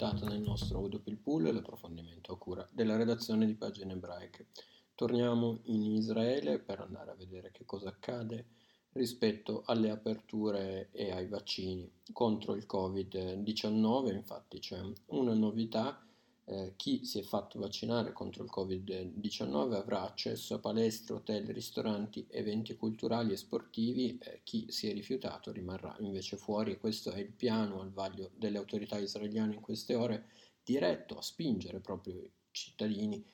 puntata nel nostro Udopil Pool, l'approfondimento a cura della redazione di Pagine Ebraiche. Torniamo in Israele per andare a vedere che cosa accade rispetto alle aperture e ai vaccini contro il Covid-19. Infatti c'è una novità. Chi si è fatto vaccinare contro il Covid-19 avrà accesso a palestre, hotel, ristoranti, eventi culturali e sportivi. Chi si è rifiutato rimarrà invece fuori, e questo è il piano al vaglio delle autorità israeliane in queste ore, diretto a spingere proprio i cittadini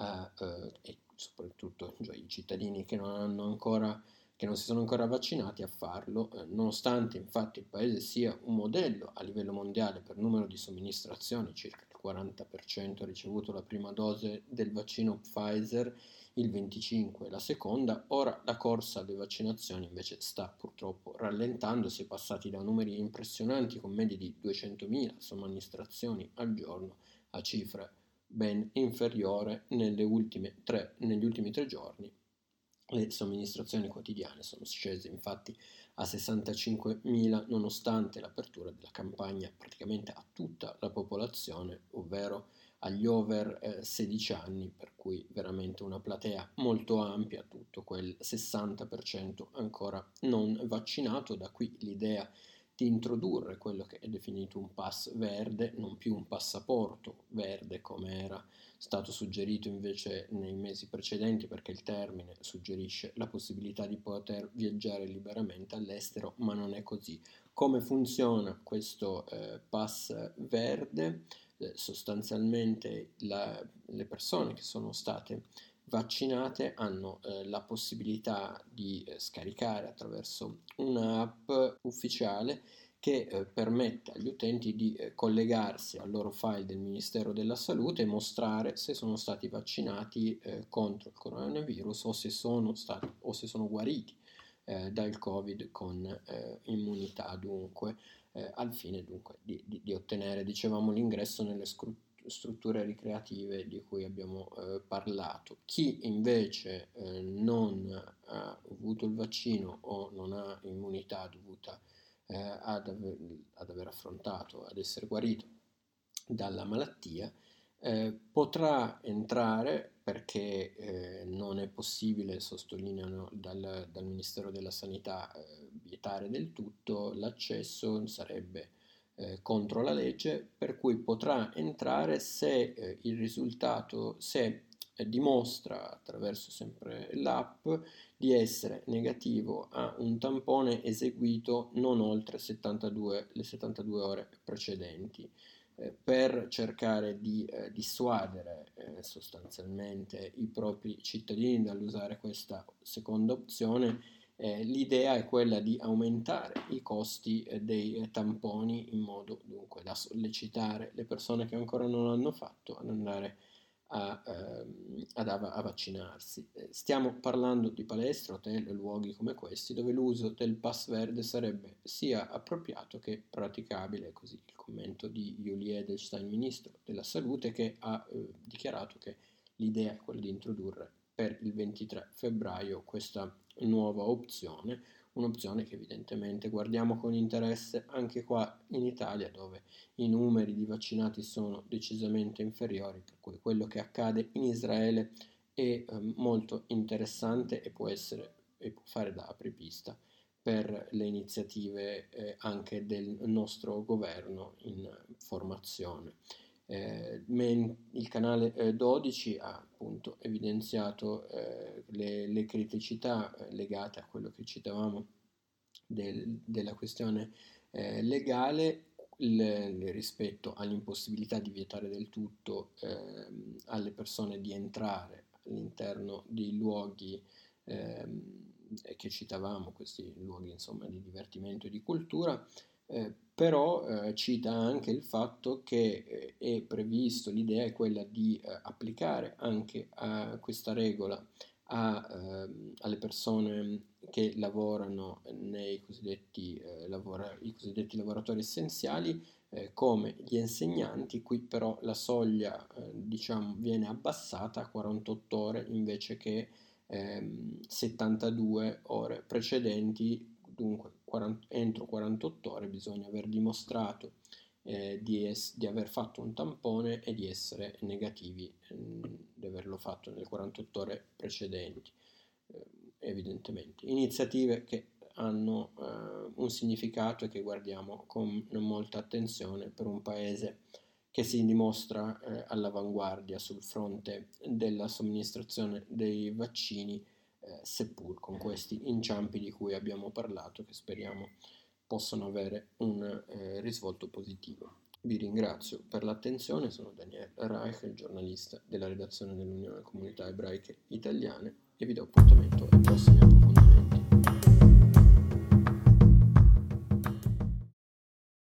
e soprattutto i cittadini che non si sono ancora vaccinati a farlo, nonostante infatti il paese sia un modello a livello mondiale per numero di somministrazioni. Circa il 40% ha ricevuto la prima dose del vaccino Pfizer, il 25% la seconda. Ora la corsa alle vaccinazioni invece sta purtroppo rallentando, si è passati da numeri impressionanti con medie di 200.000 somministrazioni al giorno a cifre ben inferiore negli ultimi 3 giorni. Le somministrazioni quotidiane sono scese infatti a 65.000 nonostante l'apertura della campagna praticamente a tutta la popolazione, ovvero agli over 16 anni, per cui veramente una platea molto ampia, tutto quel 60% ancora non vaccinato. Da qui l'idea di introdurre quello che è definito un pass verde, non più un passaporto verde come era stato suggerito invece nei mesi precedenti, perché il termine suggerisce la possibilità di poter viaggiare liberamente all'estero, ma non è così. Come funziona questo pass verde? Sostanzialmente le persone che sono state vaccinate hanno la possibilità di scaricare attraverso un'app ufficiale che permette agli utenti di collegarsi al loro file del Ministero della Salute e mostrare se sono stati vaccinati contro il coronavirus o se sono guariti dal Covid con immunità, dunque al fine dunque di ottenere, dicevamo, l'ingresso nelle strutture ricreative di cui abbiamo parlato. Chi invece non ha avuto il vaccino o non ha immunità dovuta ad aver affrontato, ad essere guarito dalla malattia, potrà entrare perché non è possibile, sottolineano dal Ministero della Sanità, vietare del tutto l'accesso, sarebbe contro la legge, per cui potrà entrare se il risultato, se dimostra attraverso sempre l'app di essere negativo a un tampone eseguito non oltre le 72 ore precedenti. Per cercare di dissuadere sostanzialmente i propri cittadini dall'usare questa seconda opzione, l'idea è quella di aumentare i costi dei tamponi in modo dunque da sollecitare le persone che ancora non l'hanno fatto ad andare a vaccinarsi. Stiamo parlando di palestre, hotel e luoghi come questi dove l'uso del pass verde sarebbe sia appropriato che praticabile, così il commento di Yuli Edelstein, ministro della salute, che ha dichiarato che l'idea è quella di introdurre per il 23 febbraio questa nuova opzione, un'opzione che evidentemente guardiamo con interesse anche qua in Italia, dove i numeri di vaccinati sono decisamente inferiori, per cui quello che accade in Israele è molto interessante e può fare da apripista per le iniziative anche del nostro governo in formazione. Il canale 12 ha appunto evidenziato le criticità legate a quello che citavamo della questione legale, rispetto all'impossibilità di vietare del tutto alle persone di entrare all'interno di luoghi che citavamo, questi luoghi insomma di divertimento e di cultura. Però cita anche il fatto che è previsto, l'idea è quella di applicare anche a questa regola alle persone che lavorano i cosiddetti lavoratori essenziali, come gli insegnanti. Qui però la soglia diciamo viene abbassata a 48 ore invece che 72 ore precedenti. Dunque entro 48 ore bisogna aver dimostrato di aver fatto un tampone e di essere negativi, di averlo fatto nelle 48 ore precedenti, evidentemente. Iniziative che hanno un significato e che guardiamo con molta attenzione per un paese che si dimostra all'avanguardia sul fronte della somministrazione dei vaccini, seppur con questi inciampi di cui abbiamo parlato, che speriamo possano avere un risvolto positivo. Vi ringrazio per l'attenzione, sono Daniel Reich, il giornalista della redazione dell'Unione Comunità Ebraiche Italiane, e vi do appuntamento ai prossimi approfondimenti.